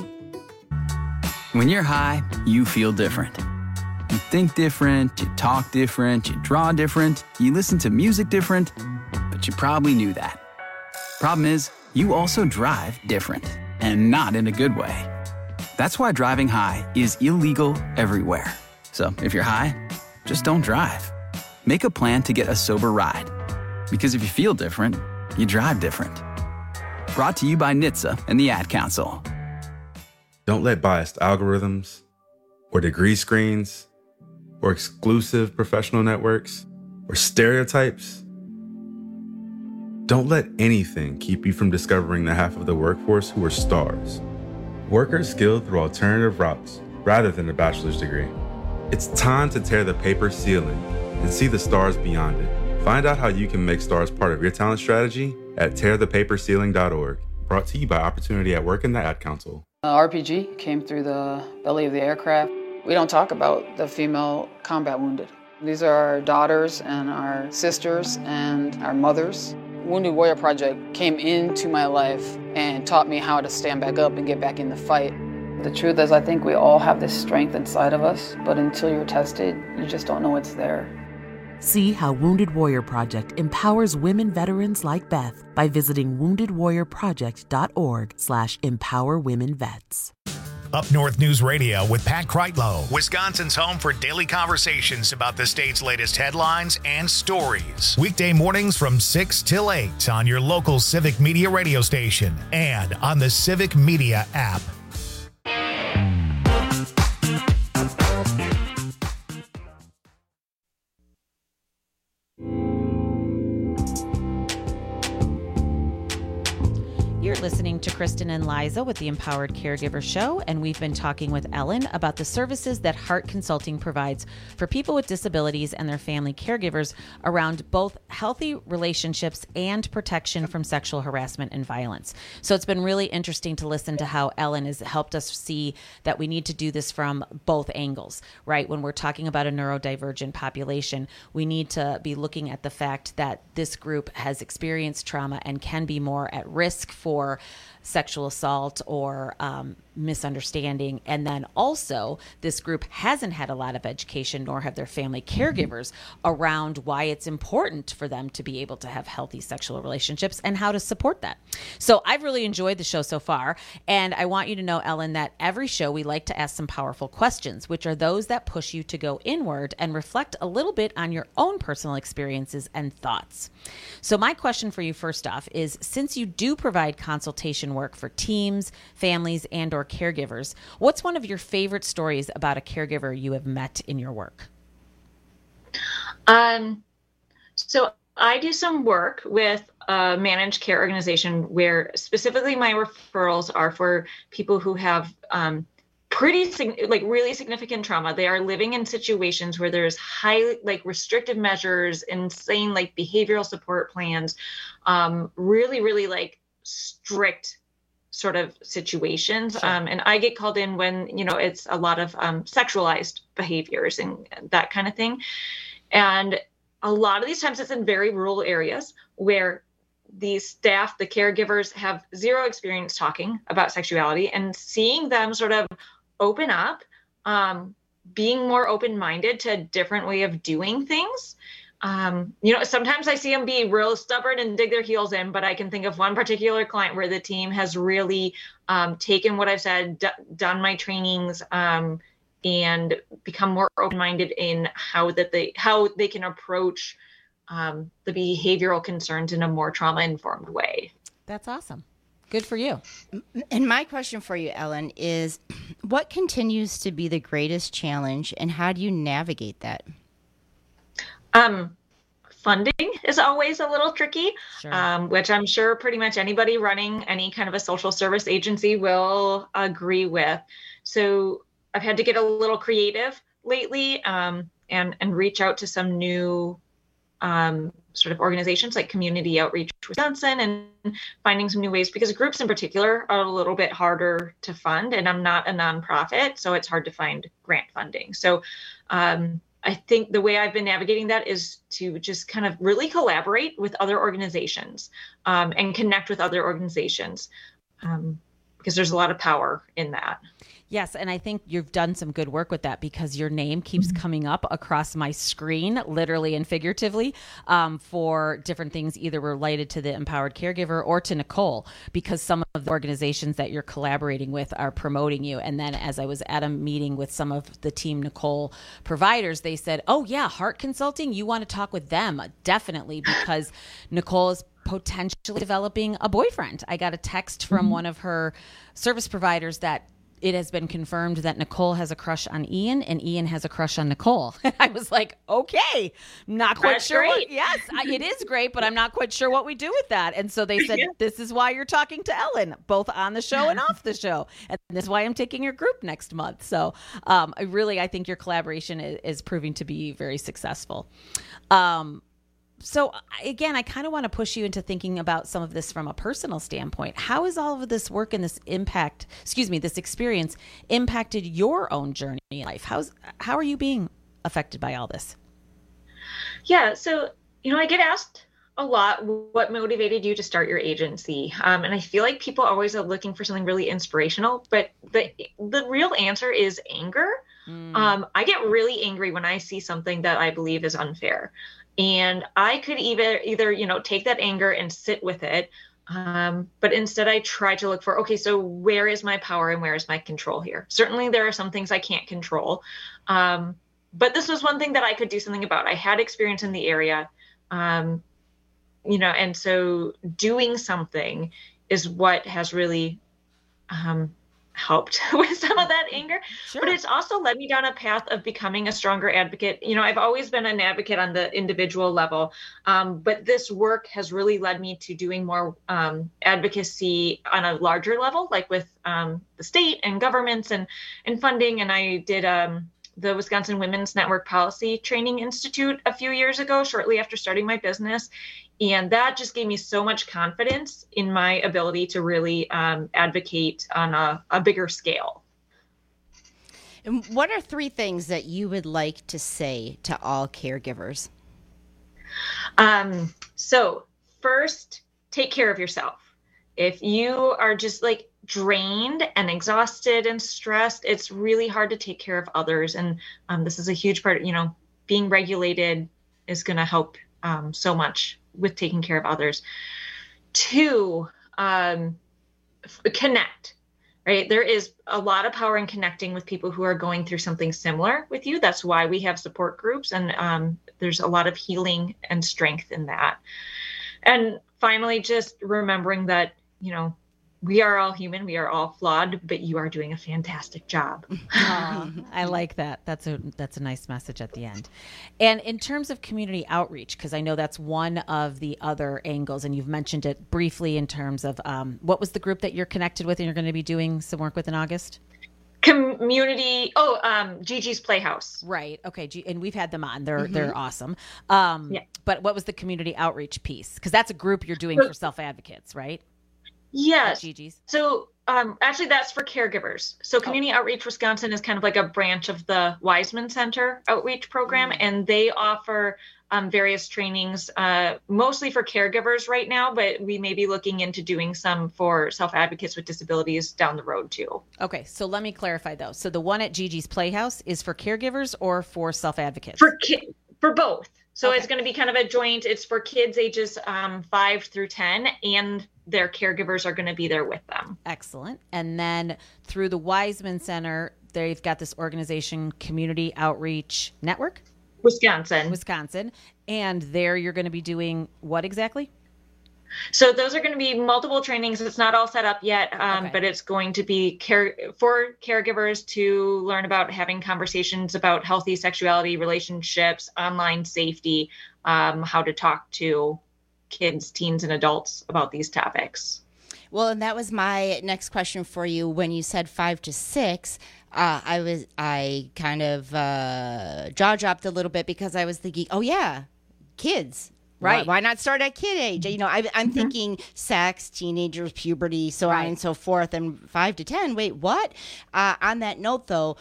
When you're high, you feel different. You think different, you talk different, you draw different, you listen to music different, but you probably knew that. Problem is, you also drive different, and not in a good way. That's why driving high is illegal everywhere. So if you're high, just don't drive. Make a plan to get a sober ride. Because if you feel different, you drive different. Brought to you by N H T S A and the Ad Council. Don't let biased algorithms or degree screens or exclusive professional networks or stereotypes. Don't let anything keep you from discovering the half of the workforce who are stars. Workers skilled through alternative routes rather than a bachelor's degree. It's time to tear the paper ceiling and see the stars beyond it. Find out how you can make stars part of your talent strategy at tear the paper ceiling dot org. Brought to you by Opportunity at Work and the Ad Council. Uh, R P G came through the belly of the aircraft. We don't talk about the female combat wounded. These are our daughters and our sisters and our mothers. Wounded Warrior Project came into my life and taught me how to stand back up and get back in the fight. The truth is, I think we all have this strength inside of us, but until you're tested, you just don't know it's there. See how Wounded Warrior Project empowers women veterans like Beth by visiting wounded warrior project dot org slash empower women vets. Up North News Radio with Pat Kreitlow, Wisconsin's home for daily conversations about the state's latest headlines and stories. Weekday mornings from six till eight on your local Civic Media radio station and on the Civic Media app. You're listening to Kristen and Liza with the Empowered Caregiver Show, and we've been talking with Ellen about the services that Heart Consulting provides for people with disabilities and their family caregivers around both healthy relationships and protection from sexual harassment and violence. So it's been really interesting to listen to how Ellen has helped us see that we need to do this from both angles, right? When we're talking about a neurodivergent population, we need to be looking at the fact that this group has experienced trauma and can be more at risk for or sexual assault or um, misunderstanding. And then also this group hasn't had a lot of education, nor have their family caregivers around why it's important for them to be able to have healthy sexual relationships and how to support that. So I've really enjoyed the show so far. And I want you to know, Ellen, that every show we like to ask some powerful questions, which are those that push you to go inward and reflect a little bit on your own personal experiences and thoughts. So my question for you first off is, since you do provide consultation work for teams, families, and or caregivers, what's one of your favorite stories about a caregiver you have met in your work? Um, so I do some work with a managed care organization where specifically my referrals are for people who have um, pretty, like really significant trauma. They are living in situations where there's high, like restrictive measures, insane, like behavioral support plans, um, really, really like strict sort of situations. Sure. Um, and I get called in when, you know, it's a lot of um, sexualized behaviors and that kind of thing. And a lot of these times it's in very rural areas where the staff, the caregivers have zero experience talking about sexuality, and seeing them sort of open up, um, being more open-minded to a different way of doing things. Um, you know, sometimes I see them be real stubborn and dig their heels in, but I can think of one particular client where the team has really um, taken what I've said, d- done my trainings, um, and become more open-minded in how that they how they can approach um, the behavioral concerns in a more trauma-informed way. That's awesome. Good for you. And my question for you, Ellen, is what continues to be the greatest challenge, and how do you navigate that? Um, funding is always a little tricky, sure. um, which I'm sure pretty much anybody running any kind of a social service agency will agree with. So I've had to get a little creative lately, um, and, and reach out to some new um, sort of organizations like Community Outreach Wisconsin, and finding some new ways, because groups in particular are a little bit harder to fund, and I'm not a nonprofit, so it's hard to find grant funding. So, um, I think the way I've been navigating that is to just kind of really collaborate with other organizations, um, and connect with other organizations, um, because there's a lot of power in that. Yes, and I think you've done some good work with that, because your name keeps mm-hmm. coming up across my screen, literally and figuratively, um, for different things either related to the empowered caregiver or to Nicole, because some of the organizations that you're collaborating with are promoting you. And then as I was at a meeting with some of the Team Nicole providers, they said, oh yeah, Heart Consulting, you want to talk with them? Definitely, because Nicole is potentially developing a boyfriend. I got a text from mm-hmm. one of her service providers that it has been confirmed that Nicole has a crush on Ian, and Ian has a crush on Nicole. I was like, okay, not quite That's sure. Great. What, yes, I, it is great, but I'm not quite sure what we do with that. And so they said, yeah. this is why you're talking to Ellen, both on the show and off the show. And this is why I'm taking your group next month. So um, I really, I think your collaboration is, is proving to be very successful. Um, So again, I kind of want to push you into thinking about some of this from a personal standpoint. How has all of this work and this impact, excuse me, this experience impacted your own journey in life? How's, how are you being affected by all this? Yeah. So, you know, I get asked a lot, what motivated you to start your agency? Um, and I feel like people always are looking for something really inspirational, but the, the real answer is anger. Mm. Um, I get really angry when I see something that I believe is unfair. And I could either, either, you know, take that anger and sit with it. Um, but instead I try to look for, okay, so where is my power and where is my control here? Certainly there are some things I can't control. Um, but this was one thing that I could do something about. I had experience in the area, um, you know, and so doing something is what has really, um, helped with some of that anger. Sure. But it's also led me down a path of becoming a stronger advocate. You know, I've always been an advocate on the individual level, um, but this work has really led me to doing more um, advocacy on a larger level, like with um, the state and governments and, and funding. And I did um, the Wisconsin Women's Network Policy Training Institute a few years ago, shortly after starting my business. And that just gave me so much confidence in my ability to really um, advocate on a, a bigger scale. And what are three things that you would like to say to all caregivers? Um, so first, take care of yourself. If you are just like drained and exhausted and stressed, it's really hard to take care of others. And um, this is a huge part, you know, being regulated is going to help um, so much with taking care of others. Two, um, f- connect, right? There is a lot of power in connecting with people who are going through something similar with you. That's why we have support groups, and um, there's a lot of healing and strength in that. And finally, just remembering that, you know, we are all human, we are all flawed, but you are doing a fantastic job. Oh, I like that. That's a that's a nice message at the end. And in terms of community outreach, because I know that's one of the other angles, and you've mentioned it briefly in terms of um, what was the group that you're connected with and you're going to be doing some work with in August? Community, oh, um, Gigi's Playhouse. Right. Okay. G- and we've had them on. They're mm-hmm. they're awesome. Um, yeah. But what was the community outreach piece? Because that's a group you're doing for self-advocates, right? Yes. Gigi's? So um, actually, that's for caregivers. So Community oh. Outreach Wisconsin is kind of like a branch of the Wiseman Center outreach program, mm. and they offer um, various trainings, uh, mostly for caregivers right now, but we may be looking into doing some for self-advocates with disabilities down the road too. Okay, so let me clarify though. So the one at Gigi's Playhouse is for caregivers or for self-advocates? For ki- for both. So Okay. it's going to be kind of a joint. It's for kids ages um, five through ten, and their caregivers are going to be there with them. Excellent. And then through the Wiseman Center, they've got this organization, Community Outreach Network? Wisconsin. Wisconsin. And there you're going to be doing what exactly? So those are going to be multiple trainings. It's not all set up yet, um, Okay. but it's going to be care for caregivers to learn about having conversations about healthy sexuality, relationships, online safety, um, how to talk to kids, teens, and adults about these topics. Well, and that was my next question for you. When you said five to six, uh, I was I kind of uh, jaw dropped a little bit because I was thinking, oh yeah, kids. Right. Why, why not start at kid age? You know, I, I'm Mm-hmm. thinking sex, teenagers, puberty, so on and so forth, and five to ten. Wait, what? Uh, on that note, though,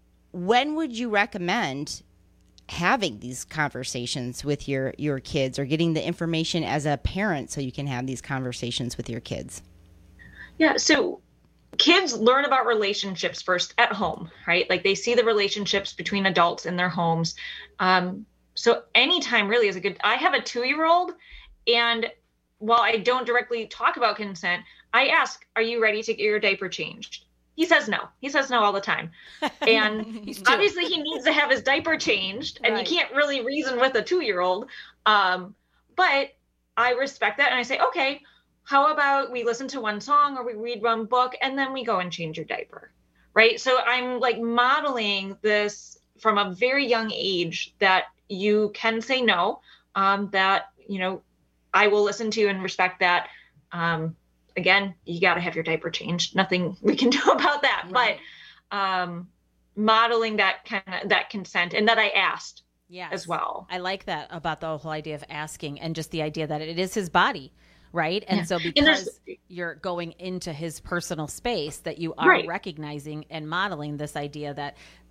when would you recommend having these conversations with your, your kids, or getting the information as a parent so you can have these conversations with your kids? Yeah, so kids learn about relationships first at home, right? Like they see the relationships between adults in their homes. Um, so anytime really is a good, I have a two-year-old, and while I don't directly talk about consent, I ask, are you ready to get your diaper changed? He says no. He says no all the time. And obviously he needs to have his diaper changed, and Right. you can't really reason with a two-year-old. Um, but I respect that, and I say, okay, how about we listen to one song or we read one book, and then we go and change your diaper, right? So I'm like modeling this from a very young age, that you can say no, um, that, you know, I will listen to and respect that. Um, again, you got to have your diaper changed. Nothing we can do about that. Right. But um, modeling that kind of that consent, and that I asked Yes. as well. I like that about the whole idea of asking, and just the idea that it is his body, right? And Yeah. so And there's- because you're going into his personal space, that you are Right. recognizing and modeling this idea that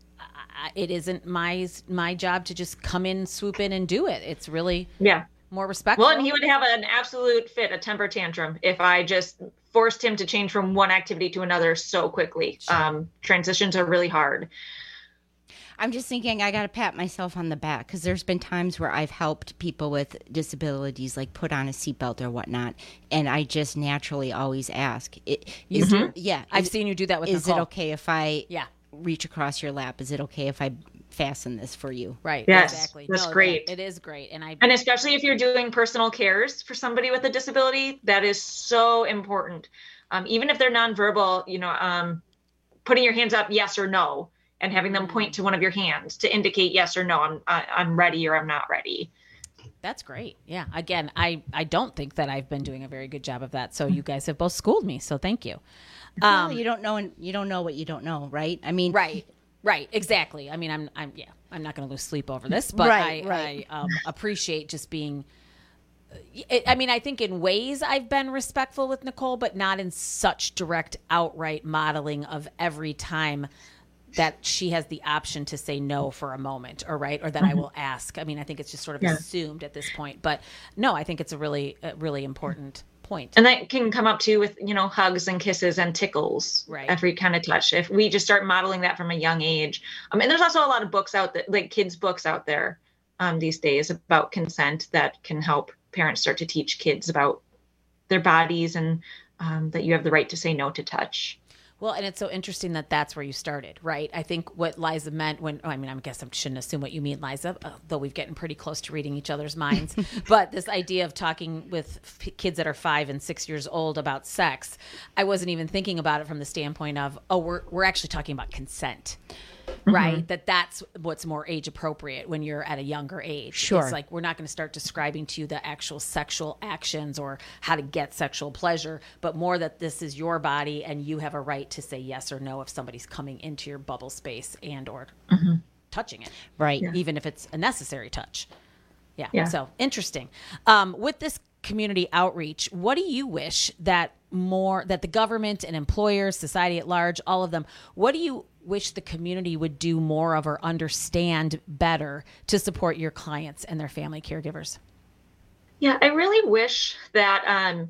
uh, it isn't my my job to just come in, swoop in, and do it. It's really Yeah. more respectful. Well, and he would have an absolute fit, a temper tantrum, if I just forced him to change from one activity to another so quickly. Um, transitions are really hard. I'm just thinking I got to pat myself on the back, because there's been times where I've helped people with disabilities, like put on a seatbelt or whatnot, and I just naturally always ask, it, You is do? it, yeah, I've is- seen you do that with Is Nicole. it okay if I Yeah. reach across your lap? Is it okay if I fasten this for you? Right. Yes, Exactly. that's No, great. that- It is great, and I And especially if you're doing personal cares for somebody with a disability, that is so important. Um, even if they're nonverbal, you know, um, putting your hands up, yes or no, and having them point to one of your hands to indicate yes or no, I'm I, I'm ready or I'm not ready. That's great. Yeah. Again, I, I don't think that I've been doing a very good job of that. So you guys have both schooled me. So thank you. Well, you don't know, and you don't know what you don't know, right? I mean, Right. Right. Exactly. I mean, I'm, I'm, yeah, I'm not going to lose sleep over this, but Right, I, right. I um, appreciate just being, it, I mean, I think in ways I've been respectful with Nicole, but not in such direct, outright modeling of every time that she has the option to say no for a moment, or right, or that I will ask. I mean, I think it's just sort of Yeah. assumed at this point, but no, I think it's a really, a really important point. And that can come up too with, you know, hugs and kisses and tickles, Right. every kind of touch. If we just start modeling that from a young age. Um, and there's also a lot of books out there, like kids books out there um, these days about consent, that can help parents start to teach kids about their bodies, and um, that you have the right to say no to touch. Well, and it's so interesting that that's where you started, right? I think what Liza meant when, oh, I mean, I guess I shouldn't assume what you mean, Liza, uh, though we've gotten pretty close to reading each other's minds. But this idea of talking with f- kids that are five and six years old about sex, I wasn't even thinking about it from the standpoint of, oh, we're we're actually talking about consent, right? Mhm. That that's what's more age appropriate when you're at a younger age. Sure. It's like, we're not going to start describing to you the actual sexual actions or how to get sexual pleasure, but more that this is your body and you have a right to say yes or no if somebody's coming into your bubble space and or Mhm. touching it. Right. Even if it's a necessary touch. Yeah. Yeah. So interesting. Um, with this community outreach. What do you wish that more, that the government and employers, society at large, all of them, what do you wish the community would do more of or understand better to support your clients and their family caregivers? Yeah, I really wish that um,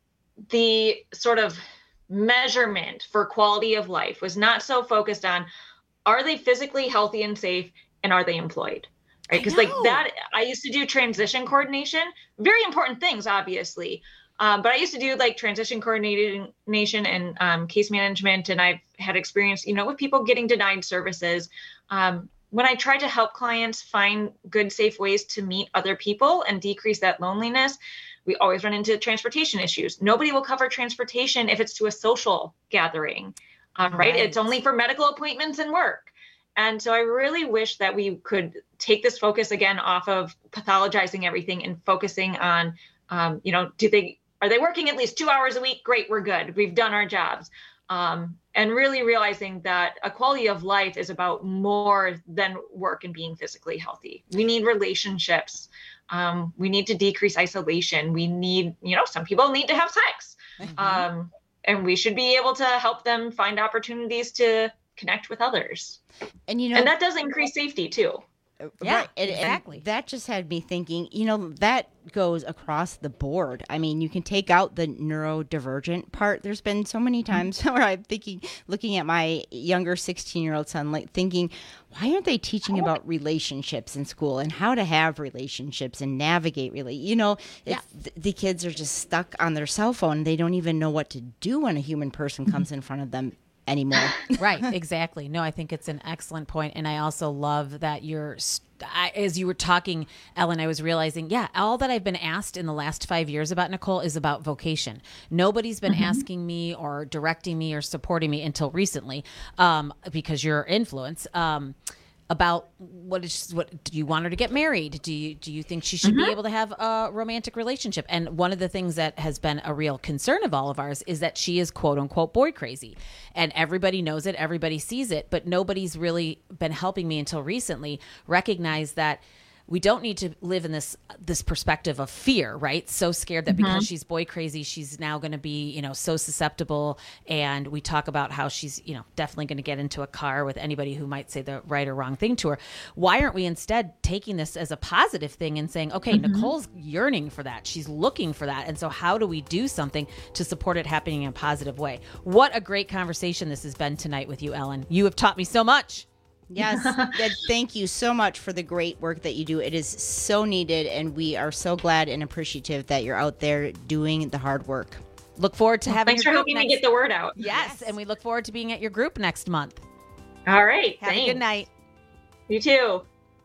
the sort of measurement for quality of life was not so focused on, are they physically healthy and safe, and are they employed? Right? Because like that, I used to do transition coordination, very important things, obviously. Um, but I used to do like transition coordination and um, case management. And I've had experience, you know, with people getting denied services. Um, when I try to help clients find good, safe ways to meet other people and decrease that loneliness, we always run into transportation issues. Nobody will cover transportation if it's to a social gathering, um, right? right? It's only for medical appointments and work. And so I really wish that we could take this focus again off of pathologizing everything and focusing on, um, you know, do they, are they working at least two hours a week? Great, we're good. We've done our jobs. Um, and really realizing that a quality of life is about more than work and being physically healthy. We need relationships. Um, we need to decrease isolation. We need, you know, some people need to have sex. Mm-hmm. Um, and we should be able to help them find opportunities to connect with others. And, you know, and that does increase safety too. Yeah, right. and, exactly. And that just had me thinking, you know, that goes across the board. I mean, you can take out the neurodivergent part. There's been so many times where I'm thinking, looking at my younger sixteen-year-old son, like thinking, why aren't they teaching about relationships in school and how to have relationships and navigate really? You know, yeah. th- the kids are just stuck on their cell phone. They don't even know what to do when a human person comes in front of them anymore. Right, exactly. No, I think it's an excellent point. And I also love that you're, I, as you were talking, Ellen, I was realizing, yeah, all that I've been asked in the last five years about Nicole is about vocation. Nobody's been mm-hmm. asking me or directing me or supporting me until recently, um, because your influence, um, about what is what do you want her to get married? Do you do you think she should mm-hmm. be able to have a romantic relationship? And one of the things that has been a real concern of all of ours is that she is quote unquote boy crazy, and everybody knows it, everybody sees it, but nobody's really been helping me until recently recognize that we don't need to live in this this perspective of fear, right? So scared that mm-hmm. because she's boy crazy, she's now going to be, you know, so susceptible. And we talk about how she's, you know, definitely going to get into a car with anybody who might say the right or wrong thing to her. Why aren't we instead taking this as a positive thing and saying, okay, mm-hmm. Nicole's yearning for that. She's looking for that. And so how do we do something to support it happening in a positive way? What a great conversation this has been tonight with you, Ellen. You have taught me so much. Yes. Thank you so much for the great work that you do. It is so needed, and we are so glad and appreciative that you're out there doing the hard work. Look forward to well, having Thanks your for group helping next... me get the word out. Yes, yes, and we look forward to being at your group next month. All right. Have thanks. a good night. You too.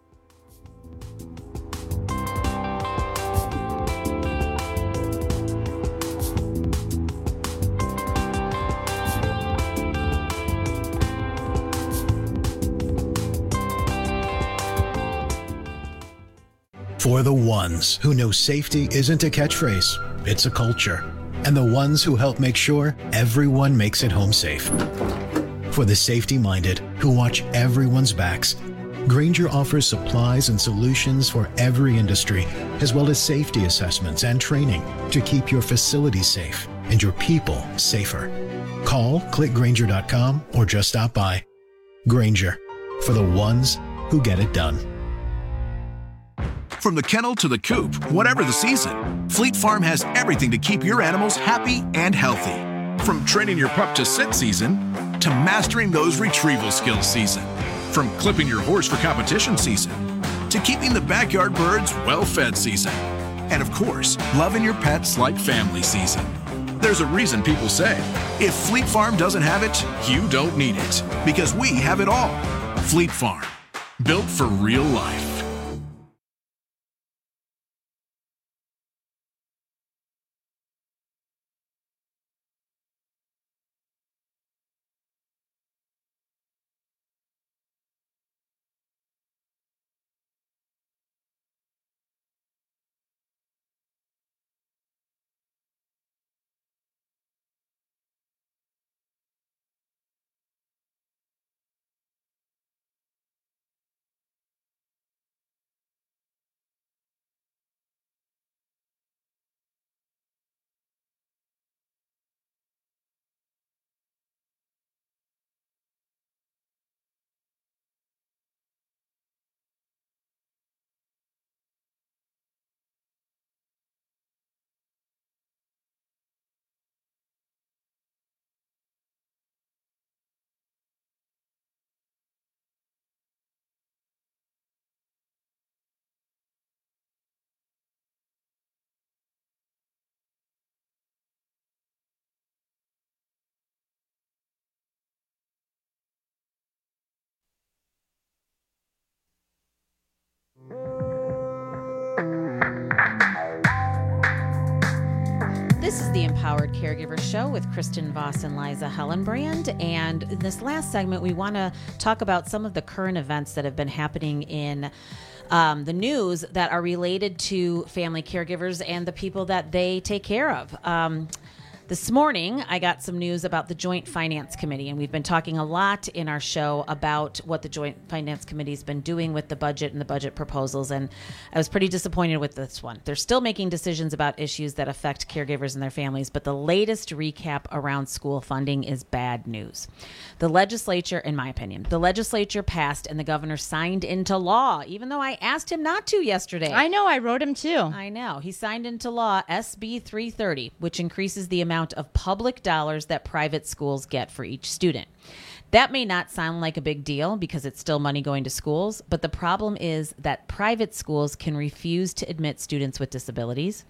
For the ones who know safety isn't a catchphrase, it's a culture. And the ones who help make sure everyone makes it home safe. For the safety-minded who watch everyone's backs, Grainger offers supplies and solutions for every industry, as well as safety assessments and training to keep your facilities safe and your people safer. Call, click Grainger dot com, or just stop by. Grainger, for the ones who get it done. From the kennel to the coop, whatever the season, Fleet Farm has everything to keep your animals happy and healthy. From training your pup to sit season, to mastering those retrieval skills season. From clipping your horse for competition season, to keeping the backyard birds well-fed season. And of course, loving your pets like family season. There's a reason people say, if Fleet Farm doesn't have it, you don't need it. Because we have it all. Fleet Farm, built for real life. This is the Empowered Caregiver Show with Kristen Voss and Liza Hellenbrand. And in this last segment, we want to talk about some of the current events that have been happening in um, the news that are related to family caregivers and the people that they take care of. Um, This morning, I got some news about the Joint Finance Committee, and we've been talking a lot in our show about what the Joint Finance Committee has been doing with the budget and the budget proposals, and I was pretty disappointed with this one. They're still making decisions about issues that affect caregivers and their families, but the latest recap around school funding is bad news. The legislature, in my opinion, the legislature passed and the governor signed into law, even though I asked him not to yesterday. I know, I wrote him too. I know. He signed into law S B three thirty, which increases the amount of public dollars that private schools get for each student. That may not sound like a big deal because it's still money going to schools, but the problem is that private schools can refuse to admit students with disabilities,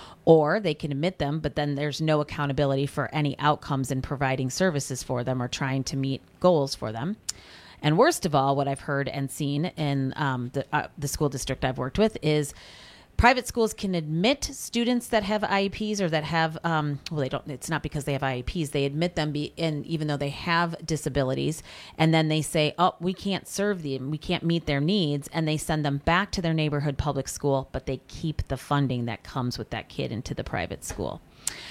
or they can admit them, but then there's no accountability for any outcomes in providing services for them or trying to meet goals for them. And worst of all, what I've heard and seen in um, the, uh, the school district I've worked with is private schools can admit students that have I E Ps or that have, um, well, they don't, it's not because they have I E Ps. They admit them be in, even though they have disabilities. And then they say, oh, we can't serve them. We can't meet their needs. And they send them back to their neighborhood public school, but they keep the funding that comes with that kid into the private school.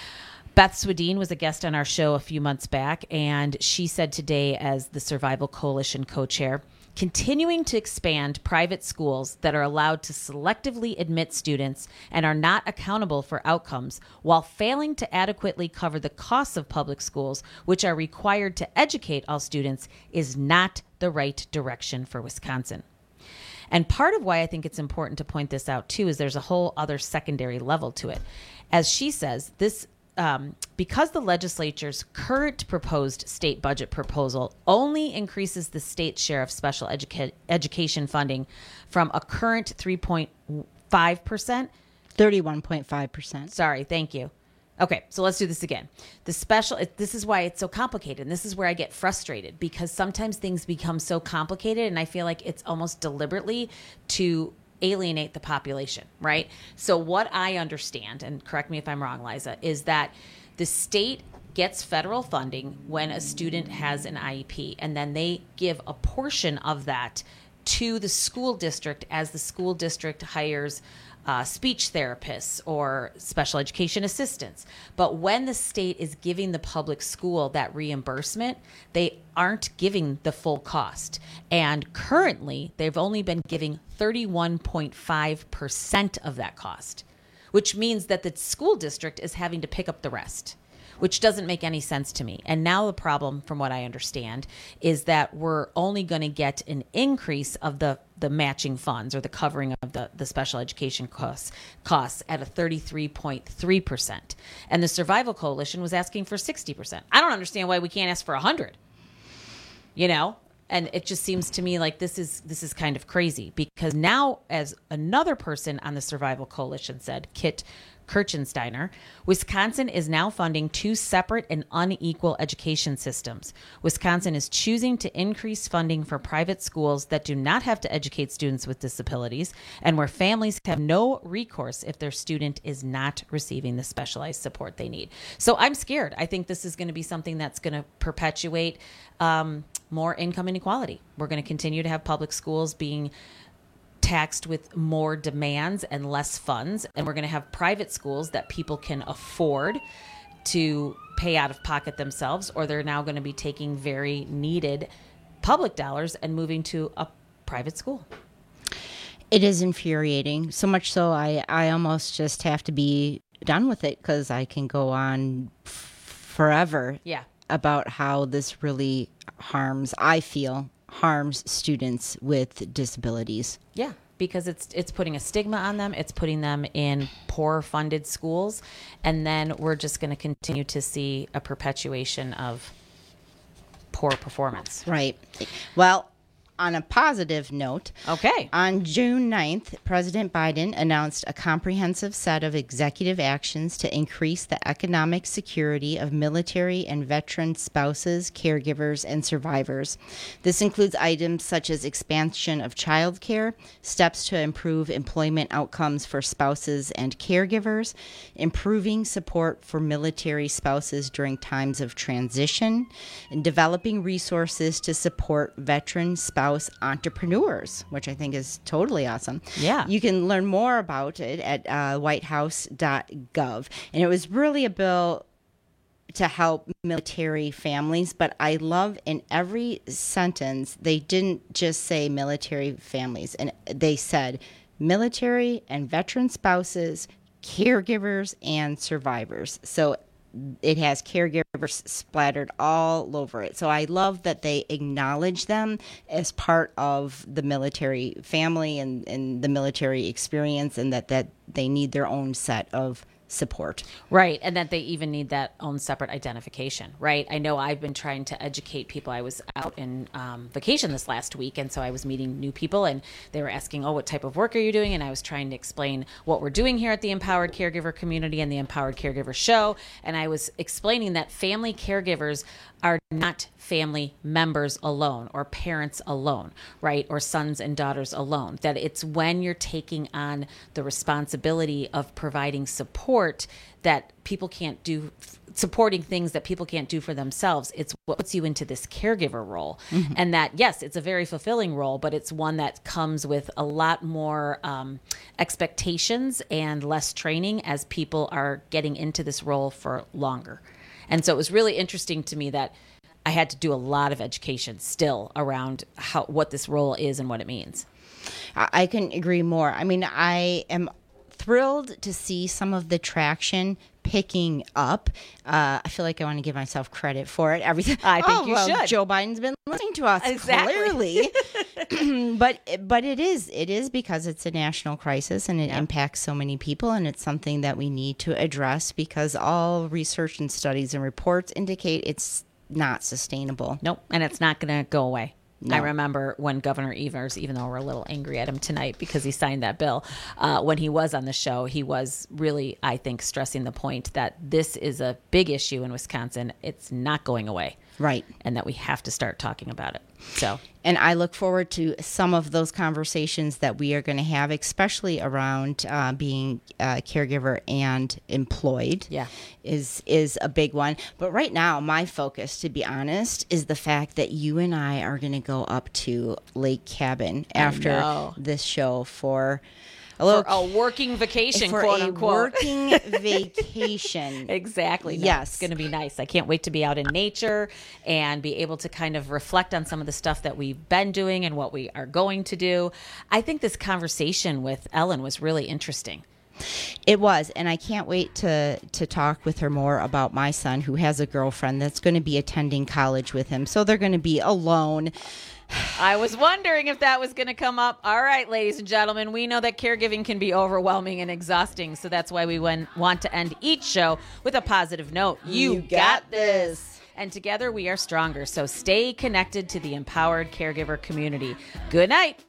Beth Swedeen was a guest on our show a few months back, and she said today, as the Survival Coalition co-chair, continuing to expand private schools that are allowed to selectively admit students and are not accountable for outcomes while failing to adequately cover the costs of public schools, which are required to educate all students, is not the right direction for Wisconsin. And part of why I think it's important to point this out, too, is there's a whole other secondary level to it. As she says, this Um, because the legislature's current proposed state budget proposal only increases the state's share of special educa- education funding from a current three point five percent. thirty-one point five percent. Sorry, thank you. Okay, so let's do this again. The special, this is why it's so complicated. And this is where I get frustrated because sometimes things become so complicated and I feel like it's almost deliberately to alienate the population, right? So what I understand, and correct me if I'm wrong, Liza, is that the state gets federal funding when a student has an I E P, and then they give a portion of that to the school district as the school district hires uh, speech therapists or special education assistants. But when the state is giving the public school that reimbursement, they aren't giving the full cost. And currently, they've only been giving thirty-one point five percent of that cost, which means that the school district is having to pick up the rest, which doesn't make any sense to me. And now the problem, from what I understand, is that we're only going to get an increase of the, the matching funds or the covering of the, the special education costs, costs at a thirty-three point three percent. And the Survival Coalition was asking for sixty percent. I don't understand why we can't ask for one hundred, you know? And it just seems to me like this is this is kind of crazy because now, as another person on the Survival Coalition said, Kit Kirchensteiner, Wisconsin is now funding two separate and unequal education systems. Wisconsin is choosing to increase funding for private schools that do not have to educate students with disabilities and where families have no recourse if their student is not receiving the specialized support they need. So I'm scared. I think this is going to be something that's going to perpetuate um, more income inequality. We're going to continue to have public schools being taxed with more demands and less funds, and we're going to have private schools that people can afford to pay out of pocket themselves, or they're now going to be taking very needed public dollars and moving to a private school. It is infuriating, so much so I, I almost just have to be done with it because I can go on f- forever yeah. about how this really harms, I feel, harms students with disabilities. Yeah, because it's it's putting a stigma on them. It's putting them in poor funded schools. And then we're just going to continue to see a perpetuation of poor performance. Right. Well, on a positive note, okay. On June ninth, President Biden announced a comprehensive set of executive actions to increase the economic security of military and veteran spouses, caregivers, and survivors. This includes items such as expansion of child care, steps to improve employment outcomes for spouses and caregivers, improving support for military spouses during times of transition, and developing resources to support veteran spouse entrepreneurs, which I think is totally awesome. Yeah. You can learn more about it at uh, white house dot gov. And it was really a bill to help military families, but I love in every sentence, they didn't just say military families, and they said military and veteran spouses, caregivers, and survivors. So it has caregivers splattered all over it. So I love that they acknowledge them as part of the military family and, and the military experience, and that, that they need their own set of support. Right. And that they even need that own separate identification, right? I know I've been trying to educate people. I was out in um, vacation this last week, and so I was meeting new people, and they were asking, oh, what type of work are you doing? And I was trying to explain what we're doing here at the Empowered Caregiver Community and the Empowered Caregiver Show. And I was explaining that family caregivers are not family members alone or parents alone, right? Or sons and daughters alone. That it's when you're taking on the responsibility of providing support that people can't do, supporting things that people can't do for themselves. It's what puts you into this caregiver role. Mm-hmm. And that, yes, it's a very fulfilling role, but it's one that comes with a lot more um, expectations and less training as people are getting into this role for longer. And so it was really interesting to me that I had to do a lot of education still around how what this role is and what it means. I couldn't agree more. I mean, I am thrilled to see some of the traction picking up. Uh, I feel like I want to give myself credit for it. Everything. I think oh, you well, should. Joe Biden's been listening to us exactly. clearly, but but it is it is because it's a national crisis and it yeah. impacts so many people, and it's something that we need to address because all research and studies and reports indicate it's not sustainable. Nope, and it's not going to go away. No. I remember when Governor Evers, even though we're a little angry at him tonight because he signed that bill, uh, when he was on the show, he was really, I think, stressing the point that this is a big issue in Wisconsin. It's not going away. Right. And that we have to start talking about it. So, and I look forward to some of those conversations that we are going to have, especially around uh, being a caregiver and employed. Yeah, is is a big one. But right now, my focus, to be honest, is the fact that you and I are going to go up to Lake Cabin after this show for a little for a working vacation, for quote a unquote. working vacation. Exactly. No, yes, it's going to be nice. I can't wait to be out in nature and be able to kind of reflect on some of the stuff that we've been doing and what we are going to do. I think this conversation with Ellen was really interesting. It was, and I can't wait to to talk with her more about my son, who has a girlfriend that's going to be attending college with him. So they're going to be alone. I was wondering if that was going to come up. All right, ladies and gentlemen, we know that caregiving can be overwhelming and exhausting, so that's why we went, want to end each show with a positive note. You, You got, got this. And together we are stronger, so stay connected to the Empowered Caregiver community. Good night.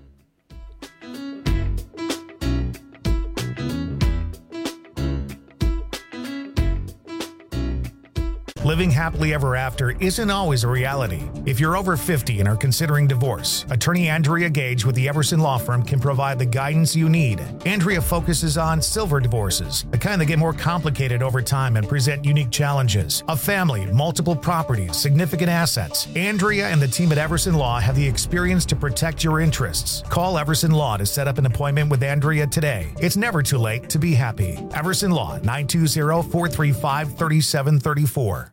Living happily ever after isn't always a reality. If you're over fifty and are considering divorce, attorney Andrea Gage with the Everson Law Firm can provide the guidance you need. Andrea focuses on silver divorces, the kind that get more complicated over time and present unique challenges. A family, multiple properties, significant assets. Andrea and the team at Everson Law have the experience to protect your interests. Call Everson Law to set up an appointment with Andrea today. It's never too late to be happy. Everson Law, nine two zero, four three five, three seven three four.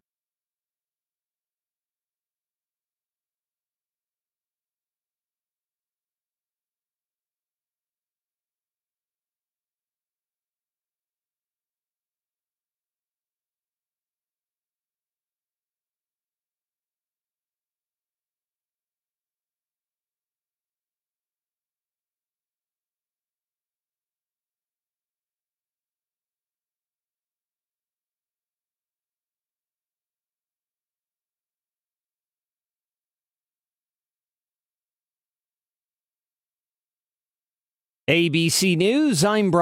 A B C News, I'm Brian.